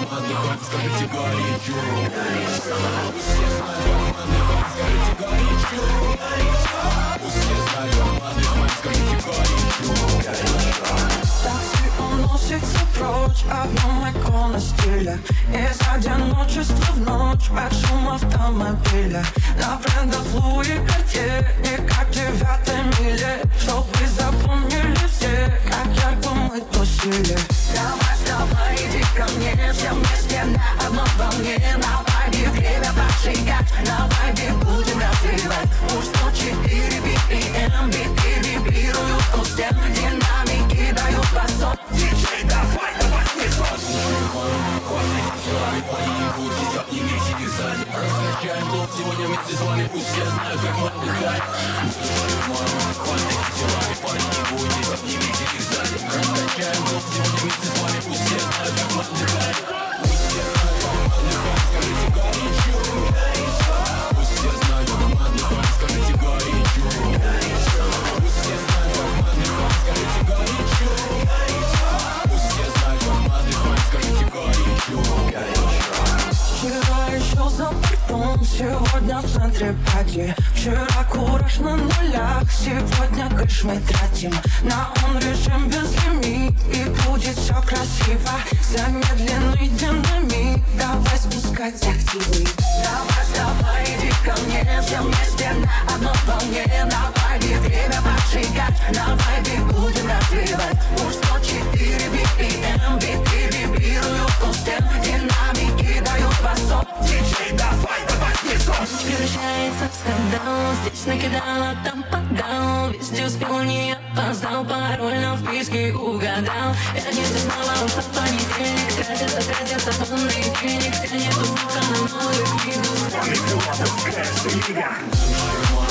командный ход, скажите горячо. Все знают командный ход, скажите горячо. Все знают командный ход, скажите горячо. Такси уносится прочь, а в нем икона стиля. Из одиночества в ночь, под шум автомобиля. На брендах Луи Картье, не как 9-й миле. Чтобы запомнили все, как ярко мы тусили. Давай, вставай, иди ко мне, все вместе на одной волне. На вайбе время поджигать, на вайбе будем развивать. Уж 104 BPM, биты вибрируют у стен. Динамики дают басон. Диджей, давай, давай, снизу. Будьте, обнимите их сзади. Раскачаем клуб сегодня вместе с вами. Пусть все знают, как мы отдыхаем. Хватайте телами, парни, будьте, обнимите их сзади. Раскачаем клуб сегодня вместе с вами. Пусть все знают, как мы отдыхаем. Пусть все знают, как мы отдыхаем. Скажите горячо. Пусть все знают, как мы отдыхаем. Скажите горячо. Пусть все знают, как мы отдыхаем. Скажите горячо. Пусть все знают, как мы отдыхаем. Скажите горячо. Вчера еще за бортом, сегодня в центре пати. Вчера кураж на нулях, сегодня кэш мы тратим. На он режим без лимит, и будет все красиво. Замедленный динамит, давай спускать активы. Давай, вставай, иди ко мне, все вместе на одной волне. На вайбе время поджигать, на вайбе будем развивать. Уж 104 BPM, биты вибрируют у стен. Динамики дают басон. Диджей, давай, давай, снизу. Превращается в скандал, здесь накидала, там поддал. Везде успел, не опоздал, пароль на вписке угадал. Пятница снова ушла в понедельник, тратятся тонны денег. Тянет успеха на новую книгу. Странный пилотов, кэш и лига.